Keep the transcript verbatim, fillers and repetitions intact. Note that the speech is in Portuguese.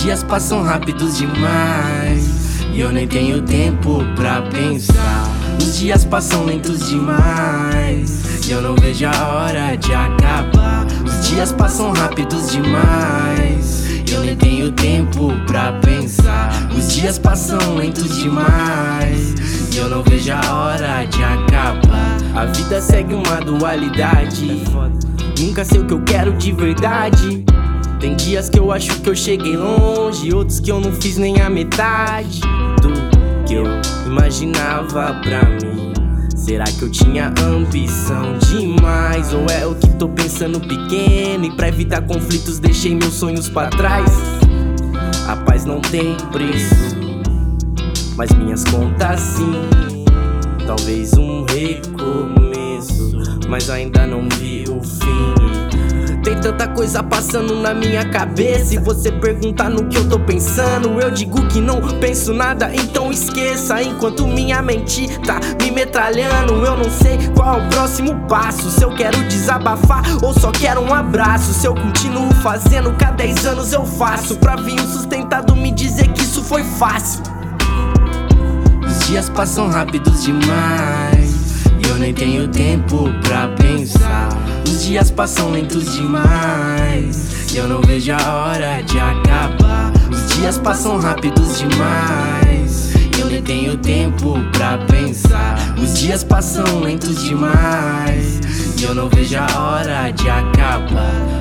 Os dias passam rápidos demais e eu nem tenho tempo pra pensar. Os dias passam lentos demais e eu não vejo a hora de acabar. Os dias passam rápidos demais e eu nem tenho tempo pra pensar. Os dias passam lentos demais e eu não vejo a hora de acabar. A vida segue uma dualidade, nunca sei o que eu quero de verdade. Tem dias que eu acho que eu cheguei longe, outros que eu não fiz nem a metade do que eu imaginava pra mim. Será que eu tinha ambição demais? Ou é o que tô pensando pequeno e pra evitar conflitos deixei meus sonhos pra trás? A paz não tem preço, mas minhas contas sim. Talvez um recomeço, mas ainda não vi o fim. Tem tanta coisa passando na minha cabeça, e você perguntar no que eu tô pensando, eu digo que não penso nada, então esqueça. Enquanto minha mente tá me metralhando, eu não sei qual é o próximo passo. Se eu quero desabafar ou só quero um abraço. Se eu continuo fazendo, cada dez anos eu faço, pra vir um sustentado me dizer que isso foi fácil. Os dias passam rápidos demais e eu nem tenho tempo pra pensar. Os dias passam lentos demais e eu não vejo a hora de acabar. Os dias passam rápidos demais e eu nem tenho tempo pra pensar. Os dias passam lentos demais e eu não vejo a hora de acabar.